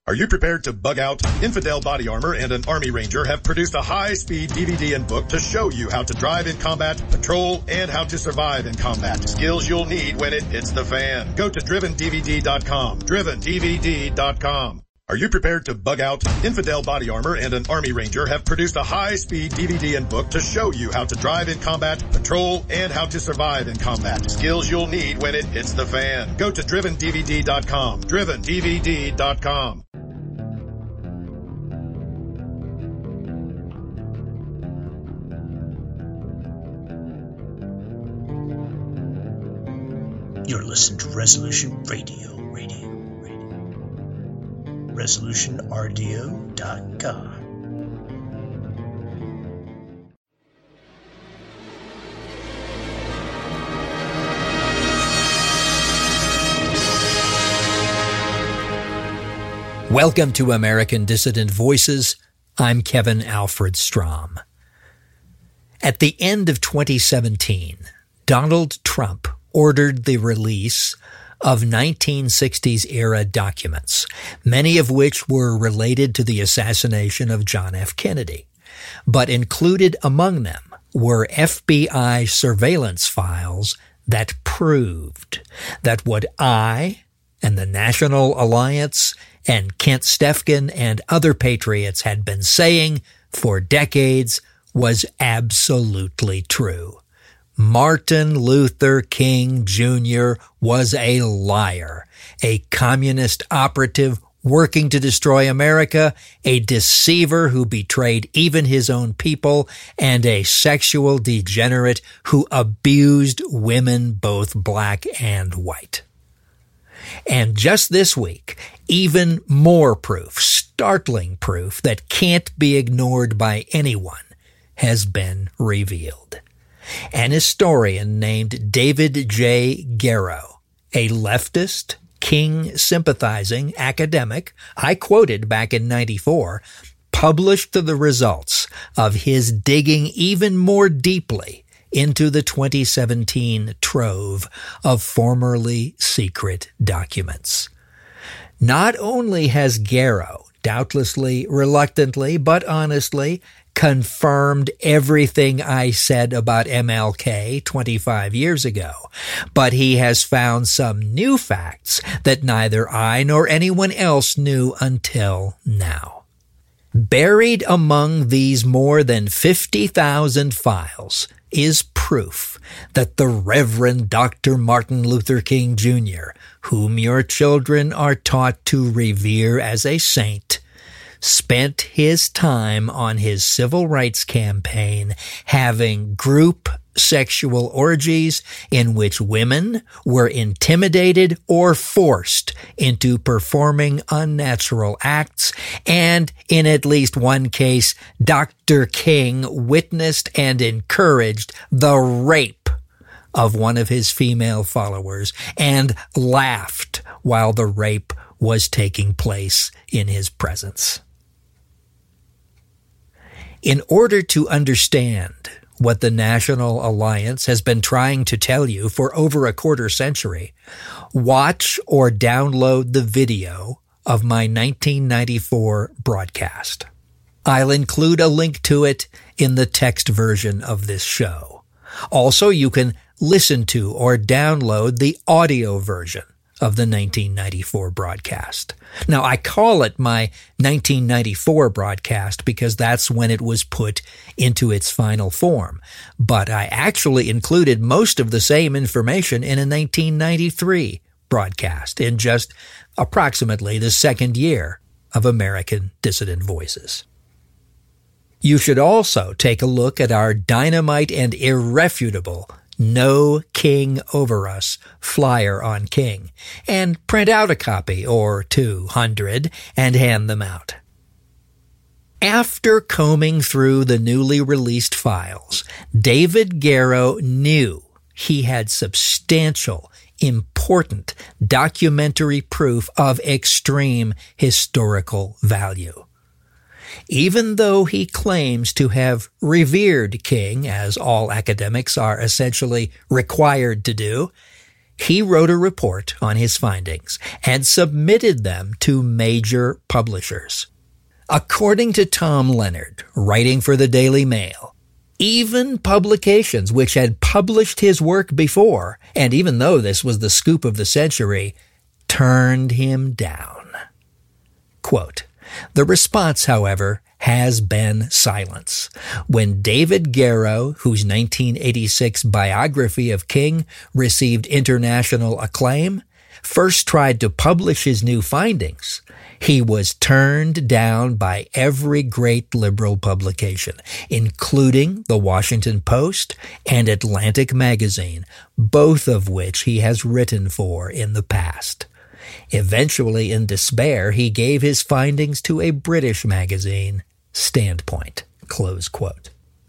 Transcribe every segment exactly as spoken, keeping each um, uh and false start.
Are you prepared to bug out? Infidel Body Armor and an Army Ranger have produced a high-speed D V D and book to show you how to drive in combat, patrol, and how to survive in combat. Skills you'll need when it hits the fan. Go to driven D V D dot com. driven D V D dot com. Are you prepared to bug out? Infidel Body Armor and an Army Ranger have produced a high-speed D V D and book to show you how to drive in combat, patrol, and how to survive in combat. Skills you'll need when it hits the fan. Go to driven D V D dot com. driven D V D dot com. You're listening to Resolution Radio, Radio, Radio. resolution R D O dot com. Welcome to American Dissident Voices. I'm Kevin Alfred Strom. At the end of twenty seventeen, Donald Trump ordered the release of nineteen sixties-era documents, many of which were related to the assassination of John F. Kennedy. But included among them were F B I surveillance files that proved that what I and the National Alliance and Kent Stefkin and other patriots had been saying for decades was absolutely true. Martin Luther King Junior was a liar, a communist operative working to destroy America, a deceiver who betrayed even his own people, and a sexual degenerate who abused women both black and white. And just this week, even more proof, startling proof that can't be ignored by anyone, has been revealed. An historian named David J. Garrow, a leftist, King-sympathizing academic, I quoted back in ninety-four, published the results of his digging even more deeply into the twenty seventeen trove of formerly secret documents. Not only has Garrow, doubtlessly, reluctantly, but honestly, confirmed everything I said about M L K twenty-five years ago, but he has found some new facts that neither I nor anyone else knew until now. Buried among these more than fifty thousand files is proof that the Reverend Doctor Martin Luther King Junior, whom your children are taught to revere as a saint, spent his time on his civil rights campaign having group sexual orgies in which women were intimidated or forced into performing unnatural acts, and in at least one case, Doctor King witnessed and encouraged the rape of one of his female followers and laughed while the rape was taking place in his presence. In order to understand what the National Alliance has been trying to tell you for over a quarter century, watch or download the video of my nineteen ninety-four broadcast. I'll include a link to it in the text version of this show. Also, you can listen to or download the audio version of the nineteen ninety-four broadcast. Now, I call it my nineteen ninety-four broadcast because that's when it was put into its final form, but I actually included most of the same information in a nineteen ninety-three broadcast in just approximately the second year of American Dissident Voices. You should also take a look at our dynamite and irrefutable No King Over Us flyer on King, and print out a copy or two hundred and hand them out. After combing through the newly released files, David Garrow knew he had substantial, important documentary proof of extreme historical value. Even though he claims to have revered King, as all academics are essentially required to do, he wrote a report on his findings and submitted them to major publishers. According to Tom Leonard, writing for the Daily Mail, even publications which had published his work before, and even though this was the scoop of the century, turned him down. Quote, the response, however, has been silence. When David Garrow, whose nineteen eighty-six biography of King received international acclaim, first tried to publish his new findings, he was turned down by every great liberal publication, including the Washington Post and Atlantic Magazine, both of which he has written for in the past. Eventually, in despair, he gave his findings to a British magazine, Standpoint. Close quote.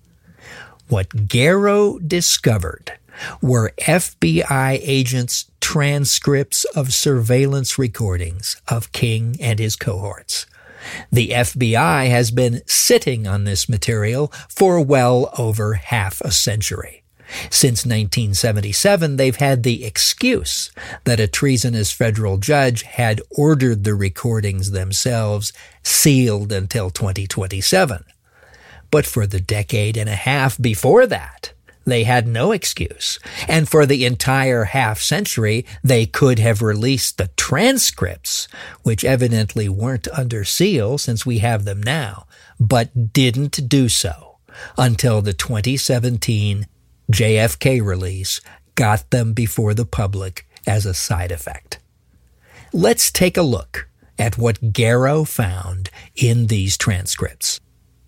What Garrow discovered were F B I agents' transcripts of surveillance recordings of King and his cohorts. The F B I has been sitting on this material for well over half a century. Since nineteen seventy-seven, they've had the excuse that a treasonous federal judge had ordered the recordings themselves sealed until twenty twenty-seven. But for the decade and a half before that, they had no excuse. And for the entire half century, they could have released the transcripts, which evidently weren't under seal since we have them now, but didn't do so until the twenty seventeen J F K release got them before the public as a side effect. Let's take a look at what Garrow found in these transcripts.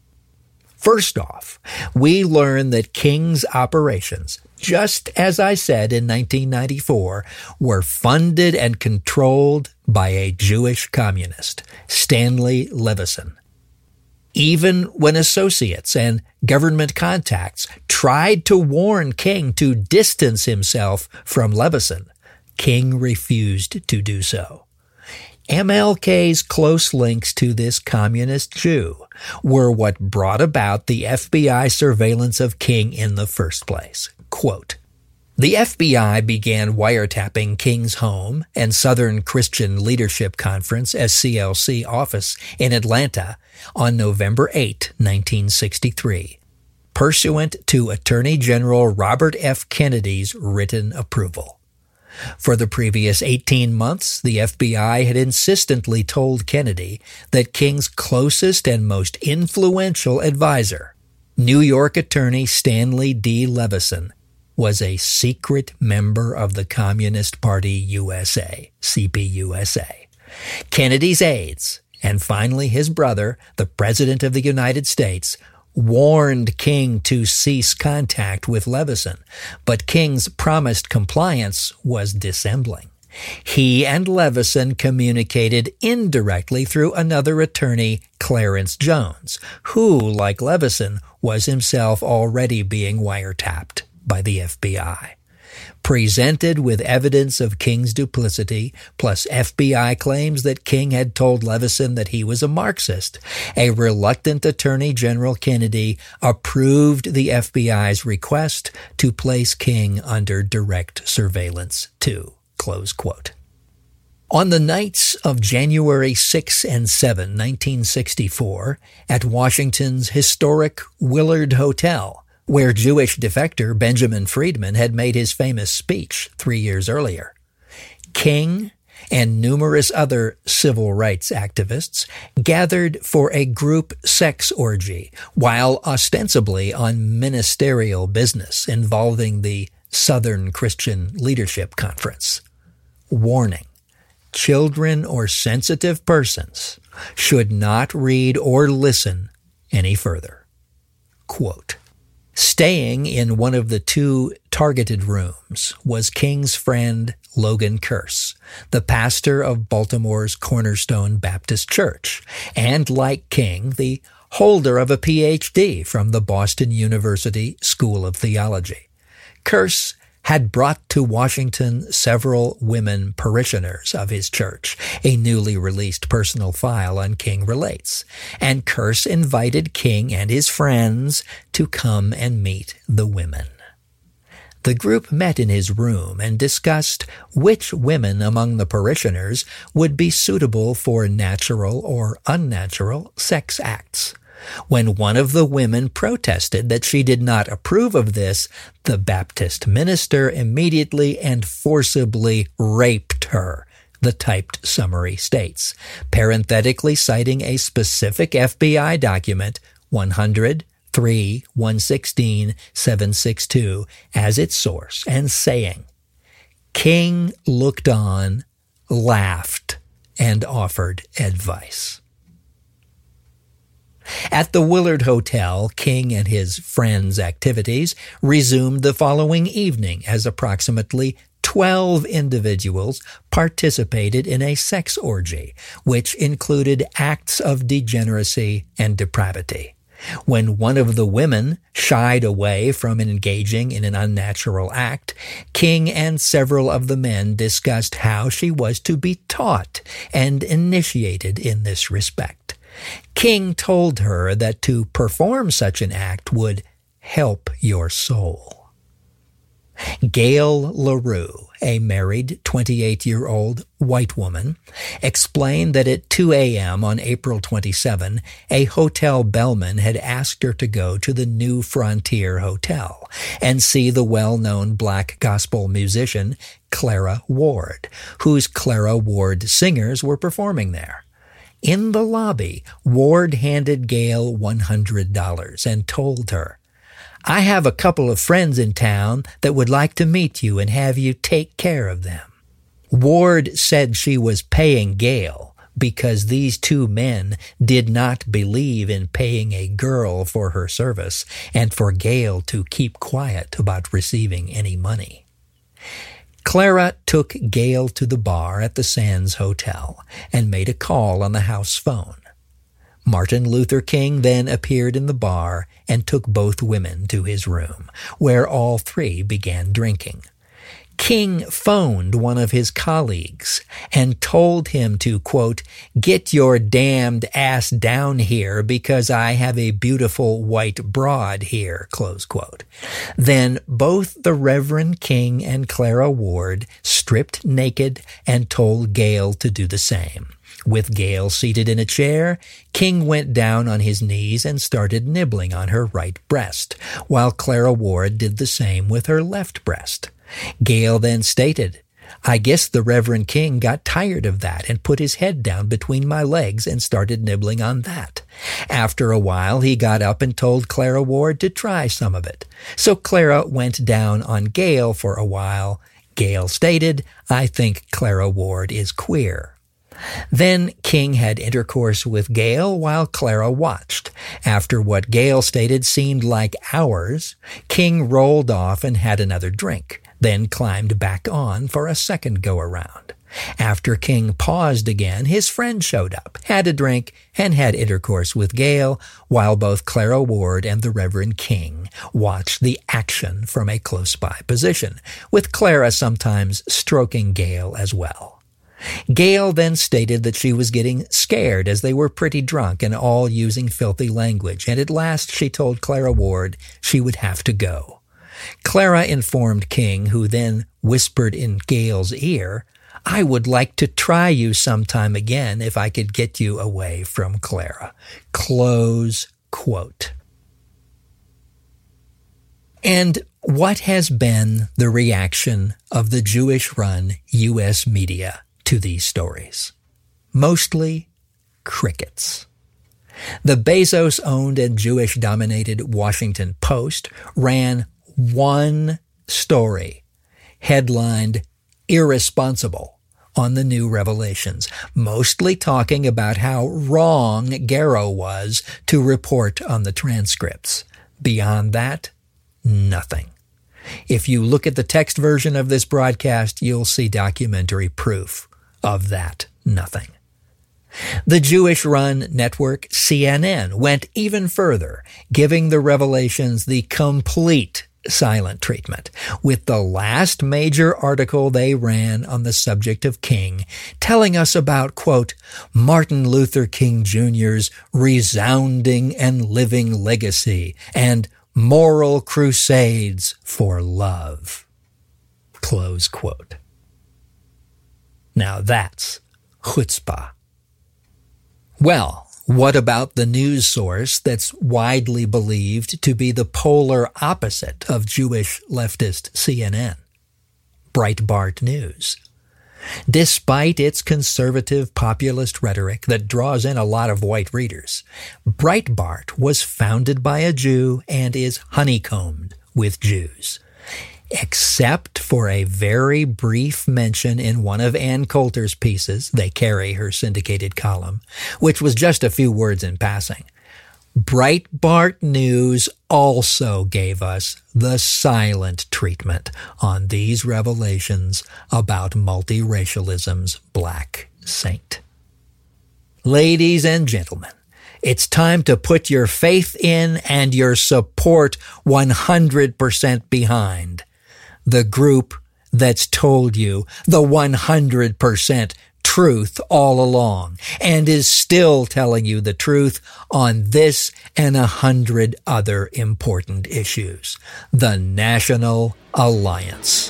First off, we learn that King's operations, just as I said in nineteen ninety-four, were funded and controlled by a Jewish communist, Stanley Levison. Even when associates and government contacts tried to warn King to distance himself from Levison, King refused to do so. M L K's close links to this communist Jew were what brought about the F B I surveillance of King in the first place. Quote, the F B I began wiretapping King's home and Southern Christian Leadership Conference S C L C office in Atlanta on November eighth, nineteen sixty-three, pursuant to Attorney General Robert F. Kennedy's written approval. For the previous eighteen months, the F B I had insistently told Kennedy that King's closest and most influential advisor, New York attorney Stanley D. Levison, was a secret member of the Communist Party U S A, C P U S A. Kennedy's aides, and finally his brother, the President of the United States, warned King to cease contact with Levison, but King's promised compliance was dissembling. He and Levison communicated indirectly through another attorney, Clarence Jones, who, like Levison, was himself already being wiretapped by the F B I. Presented with evidence of King's duplicity, plus F B I claims that King had told Levison that he was a Marxist, a reluctant Attorney General Kennedy approved the F B I's request to place King under direct surveillance too. Close quote. On the nights of January sixth and seventh, nineteen sixty-four, at Washington's historic Willard Hotel, where Jewish defector Benjamin Friedman had made his famous speech three years earlier, King and numerous other civil rights activists gathered for a group sex orgy while ostensibly on ministerial business involving the Southern Christian Leadership Conference. Warning: children or sensitive persons should not read or listen any further. Quote, staying in one of the two targeted rooms was King's friend Logan Kearse, the pastor of Baltimore's Cornerstone Baptist Church, and like King, the holder of a P H D from the Boston University School of Theology. Kearse had brought to Washington several women parishioners of his church, a newly released personal file on King relates, and Kearse invited King and his friends to come and meet the women. the group met in his room and discussed which women among the parishioners would be suitable for natural or unnatural sex acts. When one of the women protested that she did not approve of this, the Baptist minister immediately and forcibly raped her, the typed summary states, parenthetically citing a specific F B I document, one hundred, three, one sixteen, seven sixty-two, as its source, and saying, King looked on, laughed, and offered advice. At the Willard Hotel, King and his friends' activities resumed the following evening as approximately twelve individuals participated in a sex orgy, which included acts of degeneracy and depravity. When one of the women shied away from engaging in an unnatural act, King and several of the men discussed how she was to be taught and initiated in this respect. King told her that to perform such an act would help your soul. Gail LaRue, a married twenty-eight-year-old white woman, explained that at two a.m. on April twenty-seventh, a hotel bellman had asked her to go to the New Frontier Hotel and see the well-known black gospel musician Clara Ward, whose Clara Ward singers were performing there. In the lobby, Ward handed Gail one hundred dollars and told her, I have a couple of friends in town that would like to meet you and have you take care of them. Ward said she was paying Gail because these two men did not believe in paying a girl for her service and for Gail to keep quiet about receiving any money. Clara took Gail to the bar at the Sands Hotel and made a call on the house phone. Martin Luther King then appeared in the bar and took both women to his room, where all three began drinking. King phoned one of his colleagues and told him to, quote, get your damned ass down here because I have a beautiful white broad here, close quote. Then both the Reverend King and Clara Ward stripped naked and told Gail to do the same. With Gail seated in a chair, King went down on his knees and started nibbling on her right breast, while Clara Ward did the same with her left breast. Gail then stated, I guess the Reverend King got tired of that and put his head down between my legs and started nibbling on that. After a while, he got up and told Clara Ward to try some of it. So Clara went down on Gail for a while. Gail stated, I think Clara Ward is queer. Then King had intercourse with Gail while Clara watched. After what Gail stated seemed like hours, King rolled off and had another drink, then climbed back on for a second go-around. After King paused again, his friend showed up, had a drink, and had intercourse with Gail, while both Clara Ward and the Reverend King watched the action from a close-by position, with Clara sometimes stroking Gail as well. Gail then stated that she was getting scared as they were pretty drunk and all using filthy language, and at last she told Clara Ward she would have to go. Clara informed King, who then whispered in Gail's ear, I would like to try you sometime again if I could get you away from Clara. Close quote. And what has been the reaction of the Jewish-run U S media to these stories? Mostly crickets. The Bezos-owned and Jewish-dominated Washington Post ran one story, headlined Irresponsible, on the new revelations, mostly talking about how wrong Garrow was to report on the transcripts. Beyond that, nothing. If you look at the text version of this broadcast, you'll see documentary proof of that nothing. The Jewish-run network C N N went even further, giving the revelations the complete silent treatment, with the last major article they ran on the subject of King telling us about, quote, Martin Luther King Junior's resounding and living legacy and moral crusades for love. Close quote. Now that's chutzpah. Well, what about the news source that's widely believed to be the polar opposite of Jewish leftist C N N? Breitbart News. Despite its conservative populist rhetoric that draws in a lot of white readers, Breitbart was founded by a Jew and is honeycombed with Jews. Except for a very brief mention in one of Ann Coulter's pieces, they carry her syndicated column, which was just a few words in passing. Breitbart News also gave us the silent treatment on these revelations about multiracialism's black saint. Ladies and gentlemen, it's time to put your faith in and your support one hundred percent behind the group that's told you the one hundred percent truth all along and is still telling you the truth on this and a hundred other important issues. The National Alliance.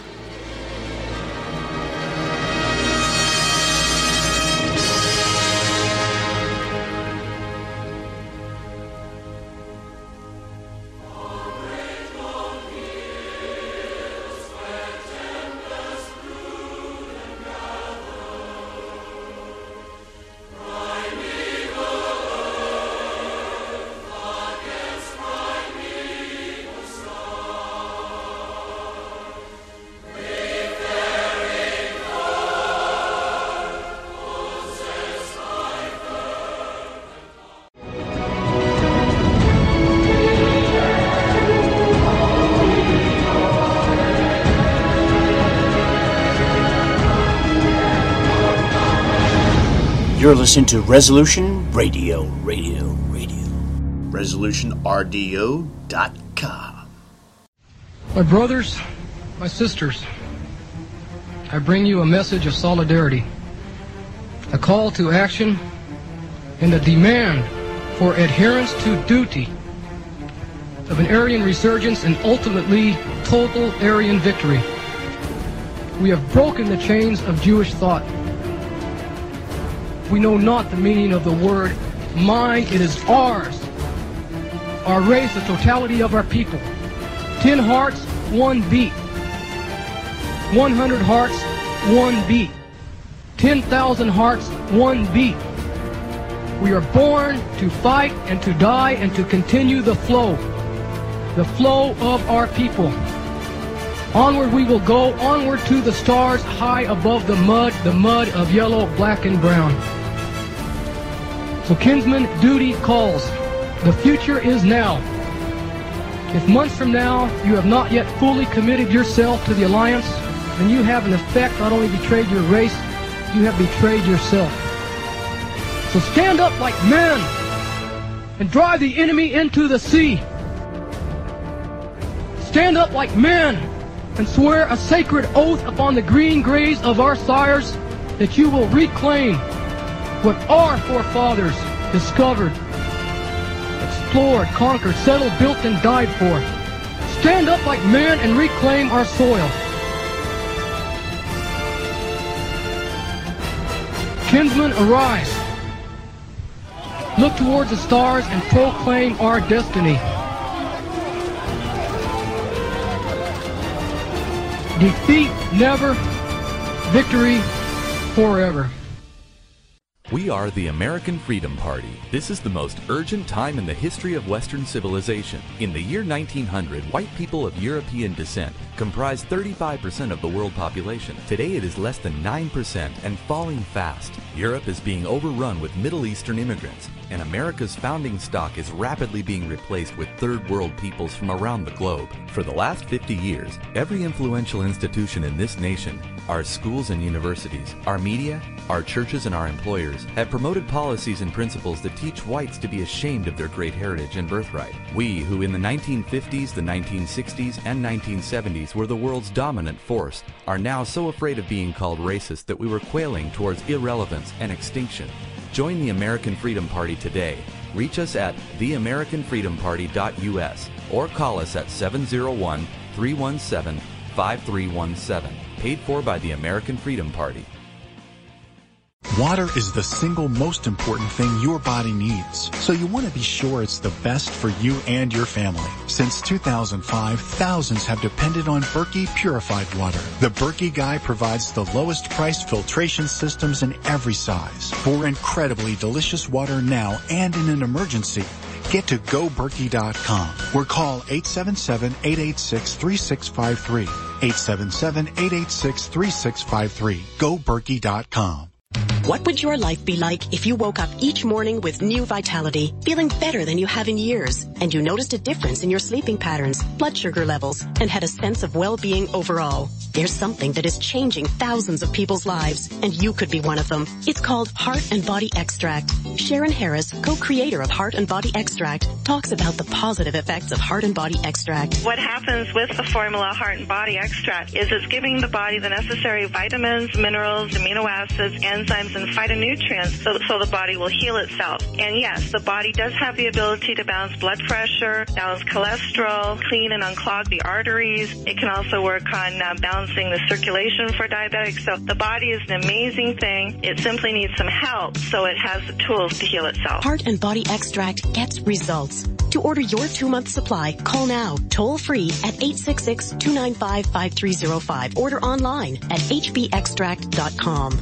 You're listening to Resolution Radio, Radio, Radio. resolution r d o dot com. My brothers, my sisters, I bring you a message of solidarity, a call to action, and a demand for adherence to duty of an Aryan resurgence and ultimately total Aryan victory. We have broken the chains of Jewish thought. We know not the meaning of the word mine, it is ours. Our race, the totality of our people. Ten hearts, one beat. One hundred hearts, one beat. Ten thousand hearts, one beat. We are born to fight and to die and to continue the flow. The flow of our people. Onward we will go, onward to the stars, high above the mud, the mud of yellow, black, and brown. So kinsman, duty calls. The future is now. If months from now you have not yet fully committed yourself to the alliance, then you have in effect not only betrayed your race, you have betrayed yourself. So stand up like men and drive the enemy into the sea. Stand up like men and swear a sacred oath upon the green graves of our sires that you will reclaim what our forefathers discovered, explored, conquered, settled, built, and died for. Stand up like men and reclaim our soil. Kinsmen, arise. Look towards the stars and proclaim our destiny. Defeat never, victory forever. We are the American Freedom Party. This is the most urgent time in the history of Western civilization. In the year nineteen hundred, white people of European descent comprised thirty-five percent of the world population. Today it is less than nine percent and falling fast. Europe is being overrun with Middle Eastern immigrants, and America's founding stock is rapidly being replaced with third world peoples from around the globe. For the last fifty years, every influential institution in this nation, our schools and universities, our media, our churches and our employers, have promoted policies and principles that teach whites to be ashamed of their great heritage and birthright. We, who in the nineteen fifties, the nineteen sixties, and nineteen seventies were the world's dominant force, are now so afraid of being called racist that we were quailing towards irrelevance and extinction. Join the American Freedom Party today. Reach us at the american freedom party dot u s or call us at seven zero one, three one seven, five three one seven. Paid for by the American Freedom Party. Water is the single most important thing your body needs, so you want to be sure it's the best for you and your family. Since two thousand five, thousands have depended on Berkey purified water. The Berkey Guy provides the lowest priced filtration systems in every size. For incredibly delicious water now and in an emergency, get to go berkey dot com or call eight seven seven, eight eight six, three six five three. eight seven seven, eight eight six, three six five three. go berkey dot com. What would your life be like if you woke up each morning with new vitality, feeling better than you have in years, and you noticed a difference in your sleeping patterns, blood sugar levels, and had a sense of well-being overall? There's something that is changing thousands of people's lives, and you could be one of them. It's called Heart and Body Extract. Sharon Harris, co-creator of Heart and Body Extract, talks about the positive effects of Heart and Body Extract. What happens with the formula Heart and Body Extract is it's giving the body the necessary vitamins, minerals, amino acids, enzymes, and phytonutrients so, so the body will heal itself. And yes, the body does have the ability to balance blood pressure, balance cholesterol, clean and unclog the arteries. It can also work on uh, balancing the circulation for diabetics. So the body is an amazing thing. It simply needs some help so it has the tools to heal itself. Heart and Body Extract gets results. To order your two-month supply, call now, toll-free at eight six six, two nine five, five three zero five. Order online at h b extract dot com.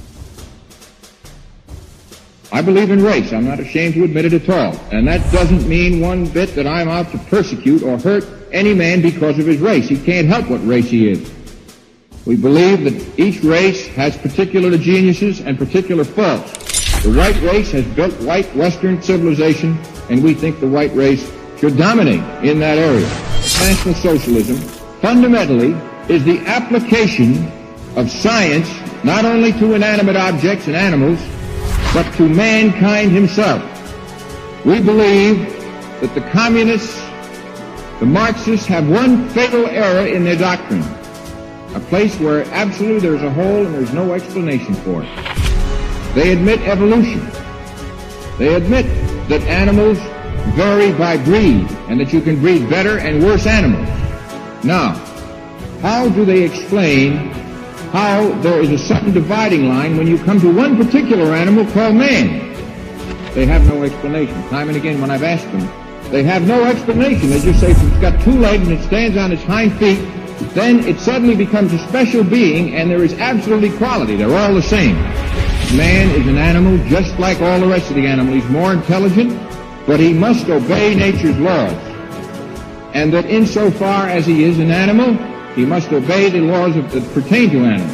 I believe in race. I'm not ashamed to admit it at all. And that doesn't mean one bit that I'm out to persecute or hurt any man because of his race. He can't help what race he is. We believe that each race has particular geniuses and particular faults. The white race has built white Western civilization, and we think the white race should dominate in that area. National socialism fundamentally is the application of science not only to inanimate objects and animals, but to mankind himself. We believe that the communists, the Marxists, have one fatal error in their doctrine, a place where absolutely there's a hole and there's no explanation for it. They admit evolution. They admit that animals vary by breed and that you can breed better and worse animals. Now, how do they explain how there is a sudden dividing line when you come to one particular animal called man? They have no explanation. Time and again when I've asked them, they have no explanation. They just say if it's got two legs and it stands on its hind feet, then it suddenly becomes a special being and there is absolute equality. They're all the same. Man is an animal just like all the rest of the animals. He's more intelligent, but he must obey nature's laws. And that insofar as he is an animal, he must obey the laws of, that pertain to animals.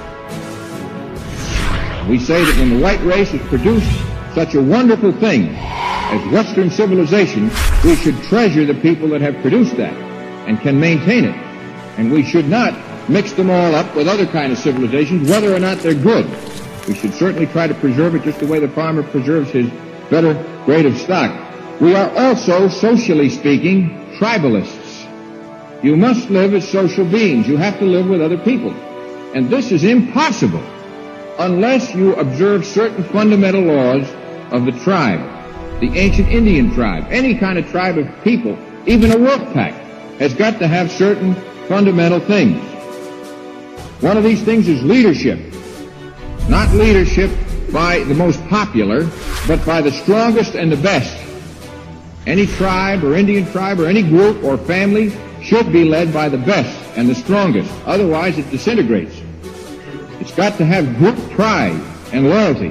We say that when the white race has produced such a wonderful thing as Western civilization, we should treasure the people that have produced that and can maintain it. And we should not mix them all up with other kind of civilizations, whether or not they're good. We should certainly try to preserve it just the way the farmer preserves his better grade of stock. We are also, socially speaking, tribalists. You must live as social beings. You have to live with other people. And this is impossible unless you observe certain fundamental laws of the tribe, the ancient Indian tribe. Any kind of tribe of people, even a wolf pack, has got to have certain fundamental things. One of these things is leadership. Not leadership by the most popular, but by the strongest and the best. Any tribe or Indian tribe or any group or family should be led by the best and the strongest. Otherwise, it disintegrates. It's got to have group pride and loyalty.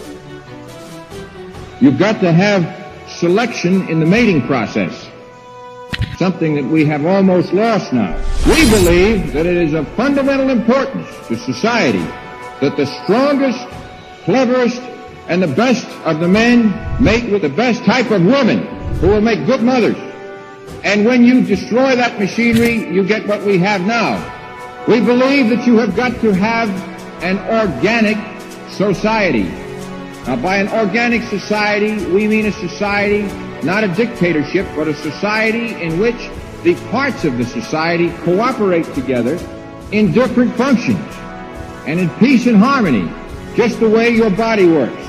You've got to have selection in the mating process, something that we have almost lost now. We believe that it is of fundamental importance to society that the strongest, cleverest, and the best of the men mate with the best type of women who will make good mothers. And when you destroy that machinery, you get what we have now. We believe that you have got to have an organic society. Now, by an organic society, we mean a society, not a dictatorship, but a society in which the parts of the society cooperate together in different functions and in peace and harmony, just the way your body works.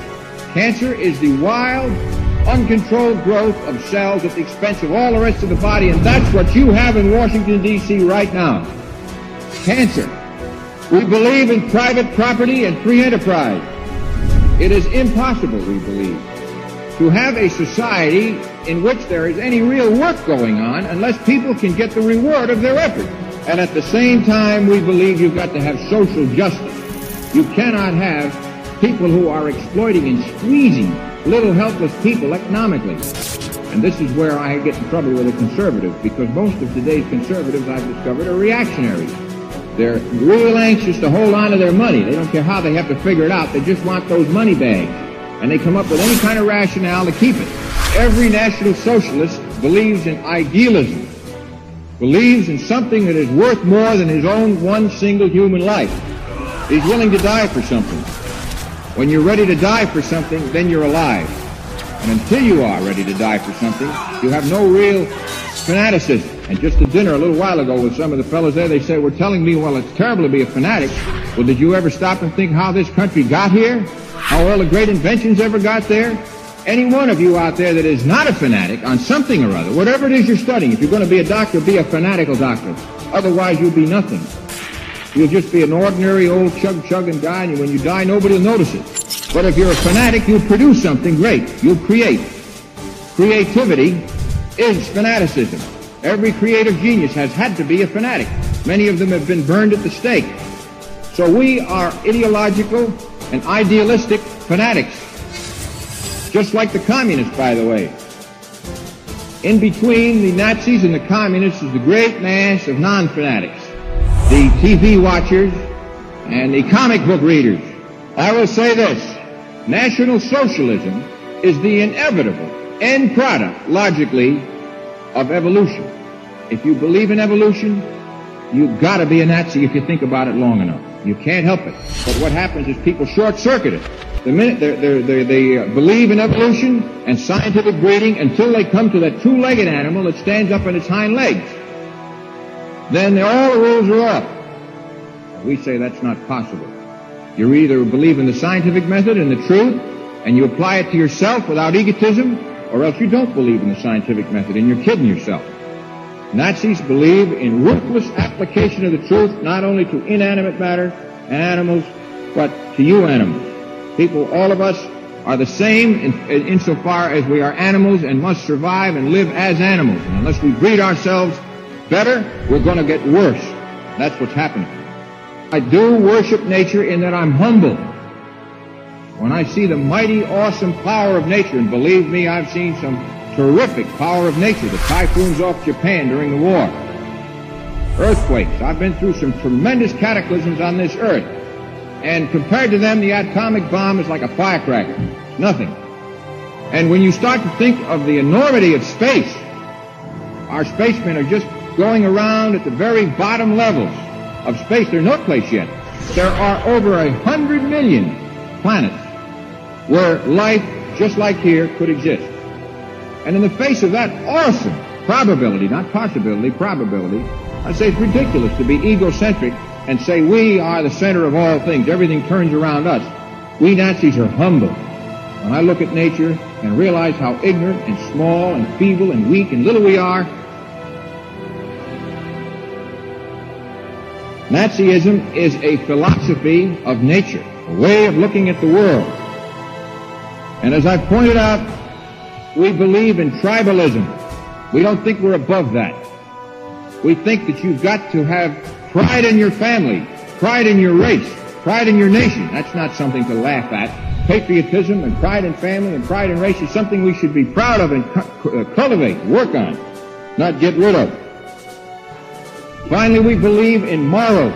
Cancer is the wild, uncontrolled growth of cells at the expense of all the rest of the body, and that's what you have in Washington, D C right now. Cancer. We believe in private property and free enterprise. It is impossible, we believe, to have a society in which there is any real work going on unless people can get the reward of their effort. And at the same time, we believe you've got to have social justice. You cannot have people who are exploiting and squeezing little helpless people economically. And this is where I get in trouble with the conservatives, because most of today's conservatives, I've discovered, are reactionaries. They're real anxious to hold on to their money. They don't care how they have to figure it out. They just want those money bags. And they come up with any kind of rationale to keep it. Every National Socialist believes in idealism, believes in something that is worth more than his own one single human life. He's willing to die for something. When you're ready to die for something, then you're alive. And until you are ready to die for something, you have no real fanaticism. And just at dinner a little while ago with some of the fellows there, they said, were telling me, well, it's terrible to be a fanatic. Well, did you ever stop and think how this country got here? How all the great inventions ever got there? Any one of you out there that is not a fanatic on something or other, whatever it is you're studying, if you're going to be a doctor, be a fanatical doctor. Otherwise, you'll be nothing. You'll just be an ordinary old chug-chugging guy, and when you die, nobody will notice it. But if you're a fanatic, you'll produce something great. You'll create. Creativity is fanaticism. Every creative genius has had to be a fanatic. Many of them have been burned at the stake. So we are ideological and idealistic fanatics. Just like the communists, by the way. In between the Nazis and the communists is the great mass of non-fanatics. The T V watchers and the comic book readers. I will say this. National Socialism is the inevitable end product, logically, of evolution. If you believe in evolution, you've got to be a Nazi if you think about it long enough. You can't help it. But what happens is people short-circuit it. The minute they're, they're, they're, they believe in evolution and scientific breeding until they come to that two-legged animal that stands up on its hind legs, then all the rules are off. We say that's not possible. You either believe in the scientific method and the truth, and you apply it to yourself without egotism, or else you don't believe in the scientific method and you're kidding yourself. Nazis believe in ruthless application of the truth, not only to inanimate matter and animals, but to you animals. People, all of us, are the same in, in, insofar as we are animals and must survive and live as animals. And unless we breed ourselves better, we're going to get worse. That's what's happening. I do worship nature in that I'm humble. When I see the mighty, awesome power of nature, and believe me, I've seen some terrific power of nature, the typhoons off Japan during the war, earthquakes. I've been through some tremendous cataclysms on this earth, and compared to them, the atomic bomb is like a firecracker. It's nothing. And when you start to think of the enormity of space, our spacemen are just going around at the very bottom levels of space. There's no place yet. There are over a hundred million planets where life, just like here, could exist. And in the face of that awesome probability, not possibility, probability, I say it's ridiculous to be egocentric and say we are the center of all things. Everything turns around us. We Nazis are humble. When I look at nature and realize how ignorant and small and feeble and weak and little we are, Nazism is a philosophy of nature, a way of looking at the world. And as I pointed out, we believe in tribalism. We don't think we're above that. We think that you've got to have pride in your family, pride in your race, pride in your nation. That's not something to laugh at. Patriotism and pride in family and pride in race is something we should be proud of and cu- cultivate, work on, not get rid of. Finally, we believe in morals.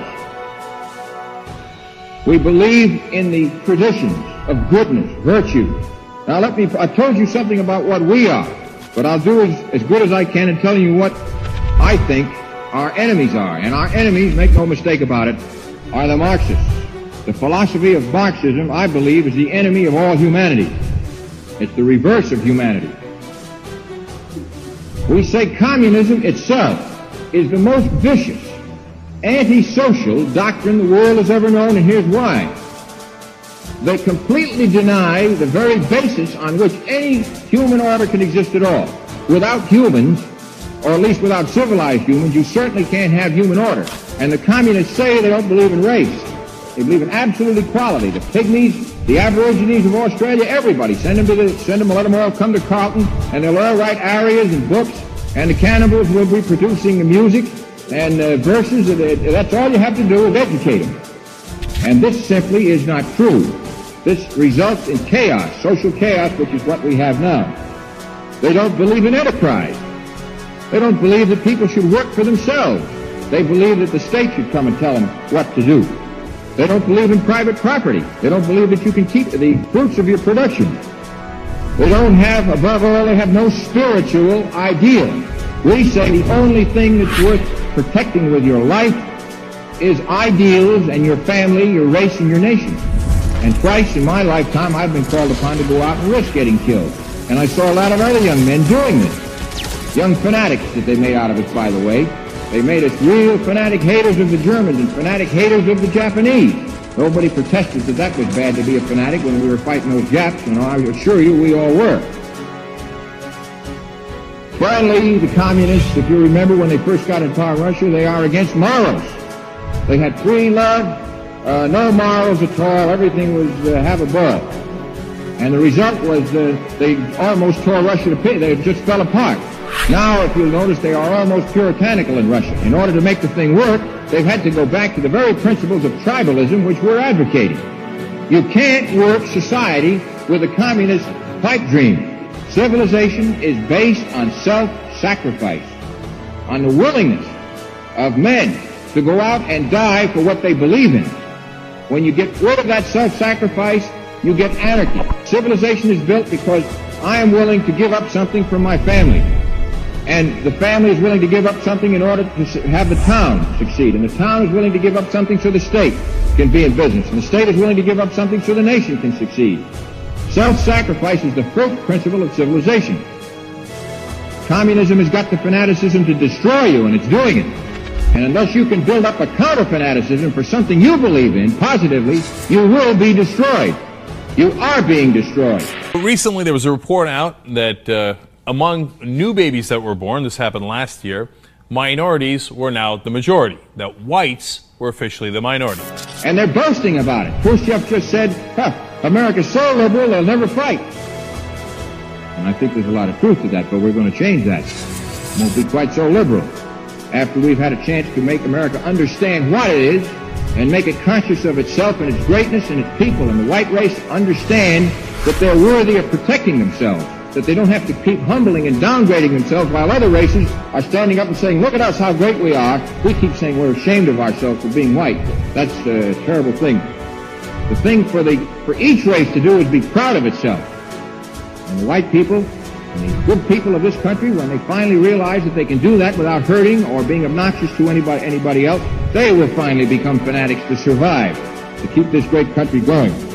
We believe in the traditions of goodness, virtue. Now let me, I told you something about what we are, but I'll do as, as good as I can in telling you what I think our enemies are. And our enemies, make no mistake about it, are the Marxists. The philosophy of Marxism, I believe, is the enemy of all humanity. It's the reverse of humanity. We say communism itself is the most vicious, antisocial doctrine the world has ever known, and here's why. they completely deny the very basis on which any human order can exist at all. Without humans, or at least without civilized humans, you certainly can't have human order. And the communists say they don't believe in race. They believe in absolute equality. The pygmies, the aborigines of Australia, everybody, send them to the, send them, let them all come to Carlton, and they'll all write arias and books, and the cannibals will be producing the music and uh, verses. That's all you have to do is educate them. And this simply is not true. This results in chaos, social chaos, which is what we have now. They don't believe in enterprise. They don't believe that people should work for themselves. They believe that the state should come and tell them what to do. They don't believe in private property. They don't believe that you can keep the fruits of your production. They don't have, above all, they have no spiritual ideal. We say the only thing that's worth protecting with your life is ideals and your family, your race, and your nation. And twice in my lifetime, I've been called upon to go out and risk getting killed. And I saw a lot of other young men doing this. Young fanatics that they made out of it, by the way. They made us real fanatic haters of the Germans and fanatic haters of the Japanese. Nobody protested that that was bad to be a fanatic when we were fighting those Japs, and I assure you we all were. Finally, the communists, if you remember when they first got in power in Russia, they are against morals. They had free love, uh, no morals at all, everything was uh, have a ball. And the result was uh, they almost tore Russia to pieces. They just fell apart. Now, if you'll notice, they are almost puritanical in Russia. In order to make the thing work, they've had to go back to the very principles of tribalism which we're advocating. You can't work society with a communist pipe dream. Civilization is based on self-sacrifice, on the willingness of men to go out and die for what they believe in. When you get rid of that self-sacrifice, you get anarchy. Civilization is built because I am willing to give up something for my family. And the family is willing to give up something in order to have the town succeed. And the town is willing to give up something so the state can be in business. And the state is willing to give up something so the nation can succeed. Self-sacrifice is the first principle of civilization. Communism has got the fanaticism to destroy you, and it's doing it. And unless you can build up a counter-fanaticism for something you believe in positively, you will be destroyed. You are being destroyed. Recently, there was a report out that uh, among new babies that were born, this happened last year, minorities were now the majority, that whites were officially the minority. And they're boasting about it. Khrushchev just said, huh, America's so liberal, they'll never fight. And I think there's a lot of truth to that, but we're going to change that. It won't be quite so liberal. After we've had a chance to make America understand what it is and make it conscious of itself and its greatness and its people, and the white race understand that they're worthy of protecting themselves, that they don't have to keep humbling and downgrading themselves while other races are standing up and saying, look at us, how great we are. We keep saying we're ashamed of ourselves for being white. That's a terrible thing. The thing for, the, for each race to do is be proud of itself. And the white people, and the good people of this country, when they finally realize that they can do that without hurting or being obnoxious to anybody, anybody else, they will finally become fanatics to survive, to keep this great country going.